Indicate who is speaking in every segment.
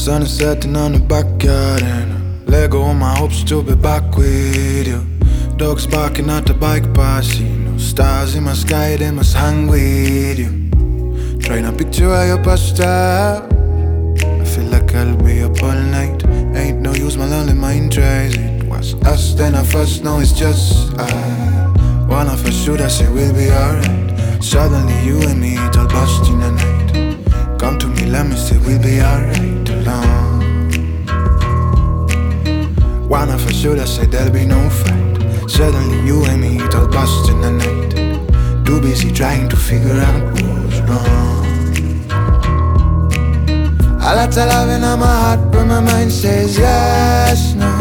Speaker 1: Sun is setting on the backyard and I let go of my hopes to be back with you. Dogs barking at the bike path, see no stars in my sky, they must hang with you. Trying to picture how you passed out. I feel like I'll be up all night. Ain't no use, my lonely mind tries. It was us, then I first know it's just I. One of us should I say we'll be alright. Suddenly you and me, it all bust in the night. Come to me, let me say we'll be alright alone. One of us should I say there'll be no fight. Suddenly you and me, it all bust in the night. Too busy trying to figure out what's wrong. A lot of loving on my heart, but my mind says yes, no.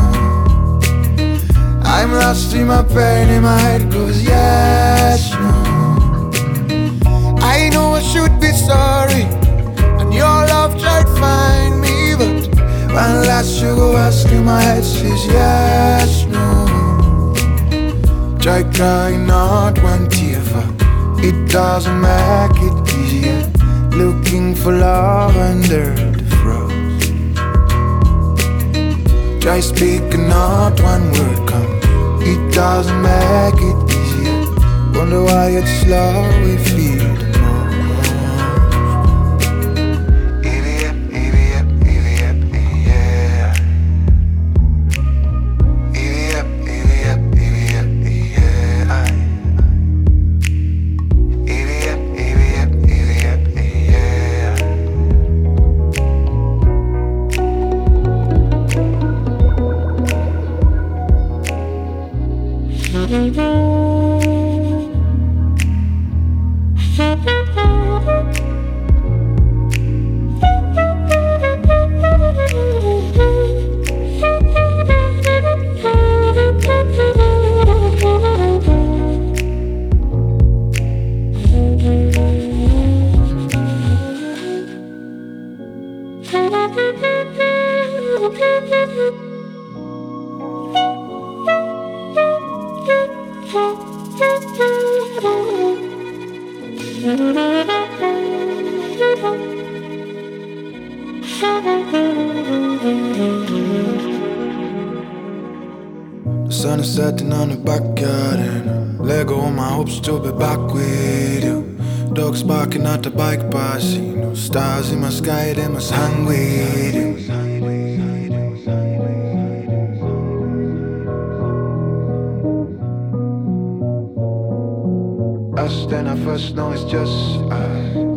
Speaker 1: I'm lost in my pain, in my head goes yes, no. I know I should be sorry, and your love tried to find me, but one last sugar ask in my head says yes, no. Try crying not one tear for it doesn't make it easier. Looking for love under the frost. Try speaking not one word comes. It doesn't make it easier. Wonder why it's slow we feel the most. The sun is setting on the backyard and I let go of my hopes to be back with you. Dogs barking at the bike path, see no stars in my sky, they must hang with you. Us, then I first know it's just I.